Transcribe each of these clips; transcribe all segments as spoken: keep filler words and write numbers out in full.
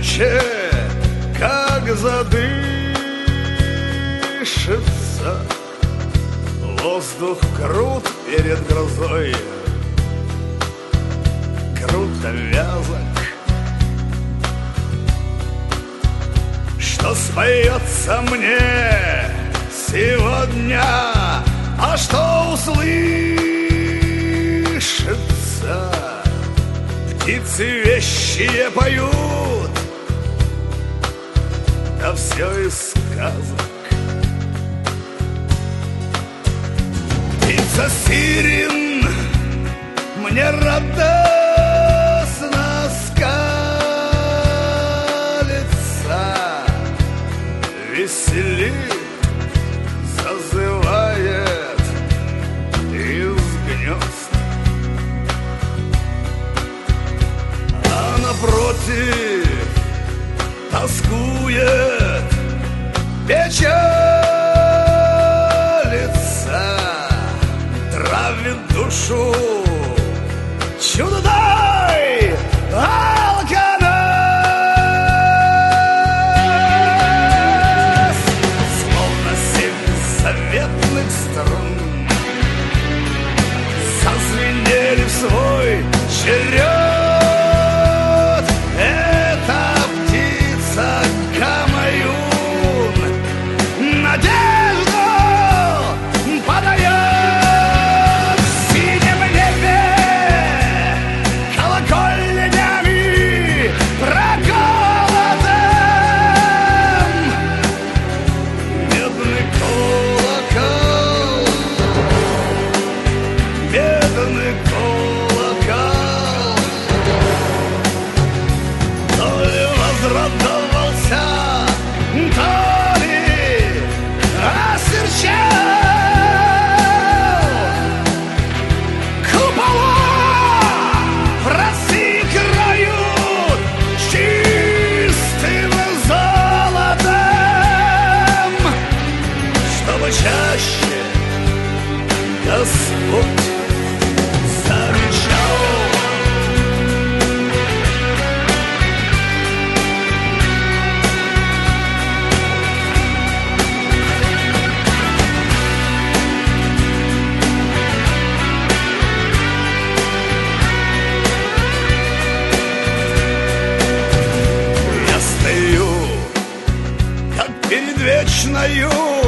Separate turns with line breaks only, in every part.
нынче как задышится. Воздух крут перед грозой, круто вязок. Что споется мне сегодня, а что услышится? Птицы вещие поют, да все из сказок. Птица сирен мне радостно скалится, веселит, зазывает из гнезд. А напротив тоскует, печалится, травит душу чудной алканас. Словно семь заветных струн зазвенели в свой черед. Эта птица Камаюн надежду подает. В синем небе колокольнями проколотым медный колокол, медный колокол. То ли возрадовался, то ли осерчал. Купола в России крают чистым золотом, чтобы чаще Господь замечал. Я стою, как перед вечною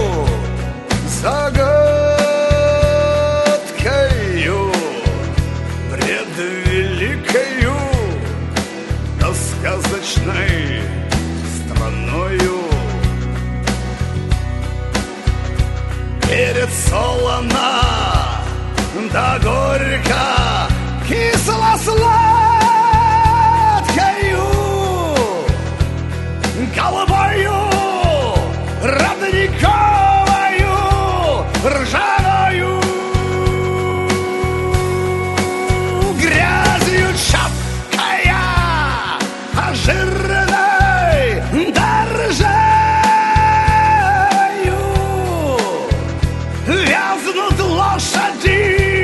загадкою, пред великою да сказочной страною. Перед солоно да горько, кисло-сладкою, голубою, родниковою, ржавою, грязью чапкая, а жирной да ржаю вязнут лошади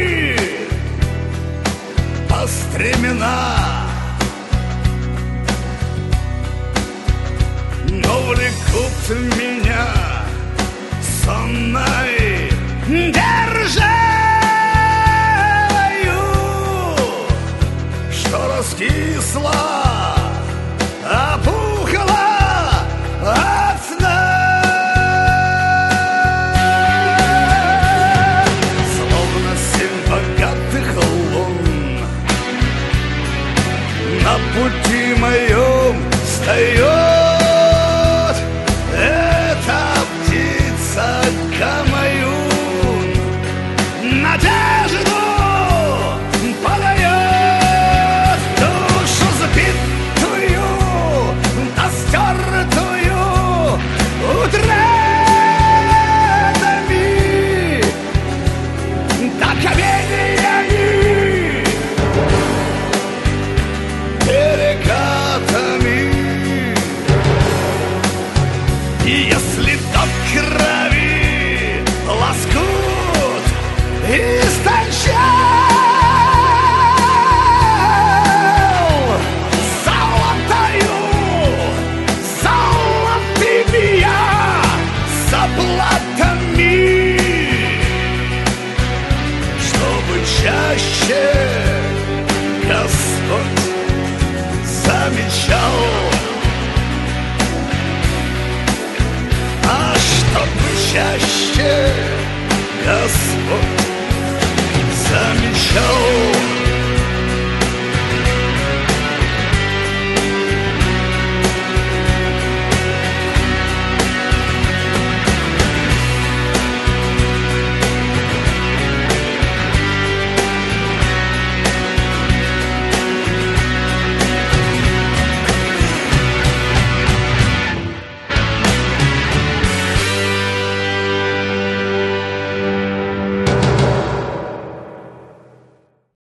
по стремена. Но влекут меня сонной державою, что раскисла, опухла от сна. Словно семь богатых лун на пути моем встает. Эта птица Камаюн надежду подает. Душу запит чаще Господь замечал